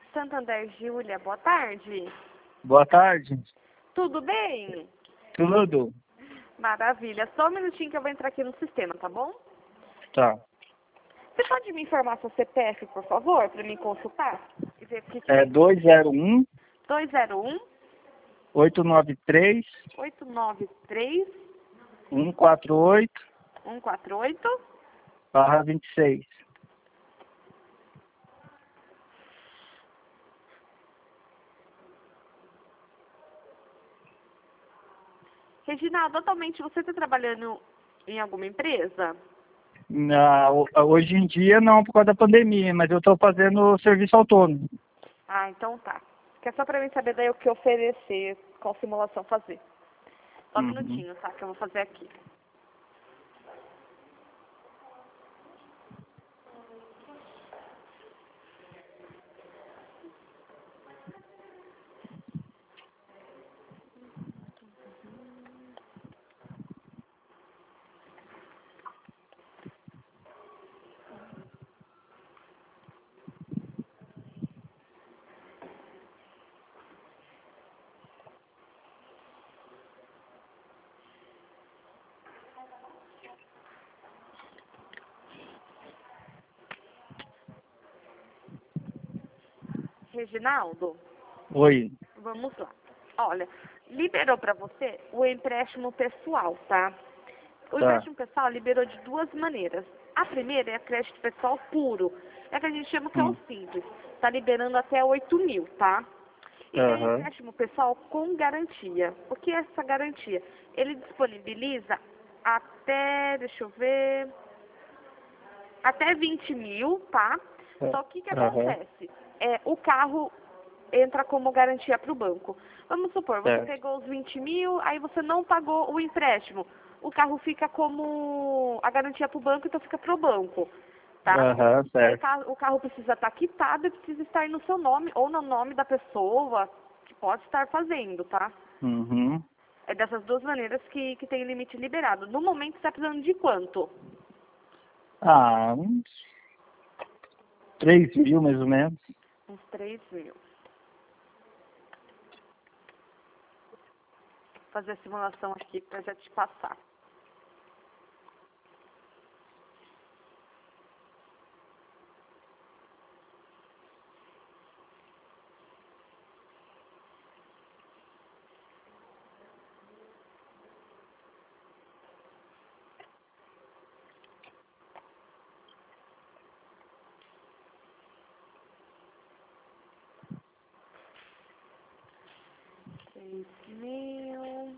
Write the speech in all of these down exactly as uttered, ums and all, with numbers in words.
Santander, Júlia, boa tarde. Boa tarde. Tudo bem? Tudo? Maravilha. Só um minutinho que eu vou entrar aqui no sistema, tá bom? Tá. Você pode me informar seu C P F, por favor, para me consultar? E ver o que que É dois zero um, dois zero um, oito nove três, oito nove três, um quatro oito, um quatro oito. barra vinte e seis. Reginaldo, atualmente você está trabalhando em alguma empresa? Na, ho- hoje em dia não, por causa da pandemia, mas eu estou fazendo serviço autônomo. Ah, então tá. Que é só para mim saber daí o que oferecer, qual simulação fazer. Só um Uhum. minutinho, tá? Que eu vou fazer aqui. Reginaldo, Oi. vamos lá. Olha, liberou para você o empréstimo pessoal, tá? O Tá. empréstimo pessoal liberou de duas maneiras. A primeira é a crédito pessoal puro. É que a gente chama que é o Hum. simples. Está liberando até oito mil, tá? E tem Aham. empréstimo pessoal com garantia. O que é essa garantia? Ele disponibiliza até, deixa eu ver, até vinte mil, tá? Só que o que Aham. acontece? É, o carro entra como garantia para o banco. Vamos supor, você Certo. pegou os vinte mil, aí você não pagou o empréstimo. O carro fica como a garantia para o banco, então fica para o banco, tá? Aham, E aí o certo. carro, o carro precisa estar quitado e precisa estar no seu nome ou no nome da pessoa que pode estar fazendo, tá? Uhum. É dessas duas maneiras que, que tem limite liberado. No momento, você está precisando de quanto? Ah, uns três mil mais ou menos. Uns três mil. Vou fazer a simulação aqui para já te passar. Três mil.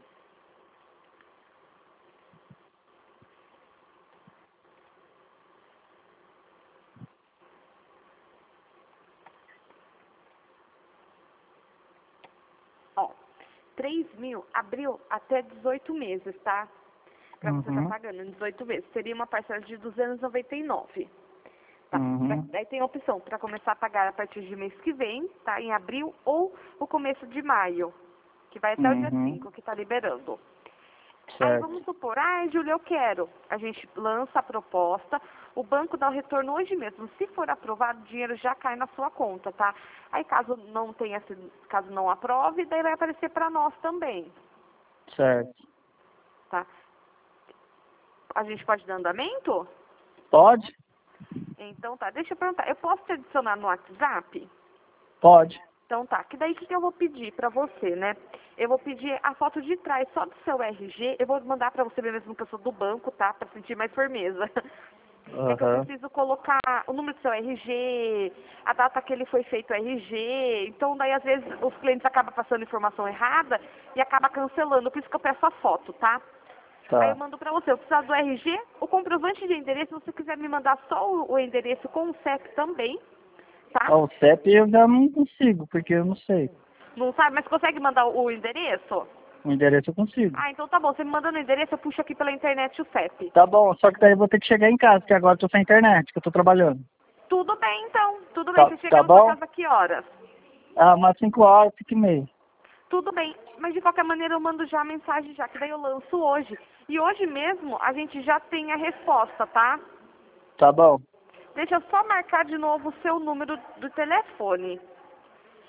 Ó, três mil abriu até dezoito meses, tá? Pra você estar Uhum. pagando em dezoito meses. Seria uma parcela de duzentos e noventa e nove. Tá? Pra- Uhum. Daí tem a opção para começar a pagar a partir de mês que vem, tá? Em abril ou o começo de maio, que vai até o dia Uhum. cinco que tá liberando. Aí Certo. vamos supor, ah, Júlia, eu quero. A gente lança a proposta, o banco dá o retorno hoje mesmo. Se for aprovado, o dinheiro já cai na sua conta, tá? Aí caso não tenha, sido- caso não aprove, daí vai aparecer para nós também, Certo. tá? A gente pode dar andamento? Pode? Então tá, deixa eu perguntar, eu posso te adicionar no WhatsApp? Pode. Então tá, que daí o que, que eu vou pedir pra você, né? Eu vou pedir a foto de trás só do seu R G, eu vou mandar pra você mesmo que eu sou do banco, tá? Pra sentir mais firmeza. É que eu Aham. preciso colocar o número do seu R G, a data que ele foi feito o R G, então daí às vezes os clientes acabam passando informação errada e acaba cancelando, por isso que eu peço a foto, tá? Aí eu Tá. mando pra você, eu preciso do R G, o comprovante de endereço, se você quiser me mandar só o, o endereço com o C E P também, tá? Ó, o C E P eu já não consigo, porque eu não sei. Não sabe, mas consegue mandar o, o endereço? O endereço eu consigo. Ah, então tá bom, você me manda no endereço, eu puxo aqui pela internet o C E P. Tá bom, só que daí eu vou ter que chegar em casa, porque agora eu tô sem internet, que eu tô trabalhando. Tudo bem então, tudo bem, Tá, você chega tá na sua bom? casa a que horas? Ah, umas cinco horas, cinco e meia. Tudo bem, mas de qualquer maneira eu mando já a mensagem já, que daí eu lanço hoje. E hoje mesmo a gente já tem a resposta, tá? Tá bom. Deixa eu só marcar de novo o seu número do telefone.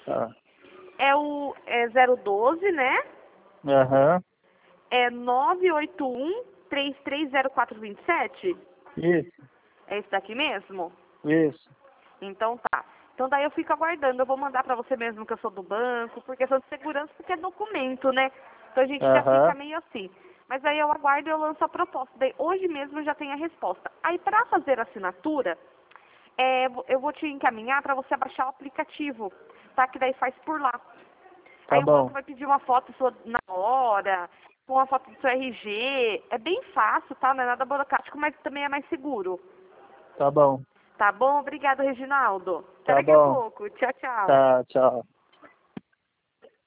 Tá. É o é zero doze, né? Aham. É nove oito um, três três zero quatro dois sete? Isso, É esse daqui mesmo? isso. Então tá. Então daí eu fico aguardando. Eu vou mandar pra você mesmo que eu sou do banco, por questão de segurança, porque é documento, né? Então a gente já fica Aham. meio assim. Mas aí eu aguardo e eu lanço a proposta. Daí hoje mesmo eu já tenho a resposta. Aí pra fazer a assinatura, é, eu vou te encaminhar pra você baixar o aplicativo, tá? Que daí faz por lá. Tá Aí o banco bom. vai pedir uma foto sua na hora, com uma foto do seu R G. É bem fácil, tá? Não é nada burocrático, mas também é mais seguro. Tá bom. Tá bom? Obrigado, Reginaldo. Até Tá daqui a bom. pouco. Tchau, tchau. Tá, tchau.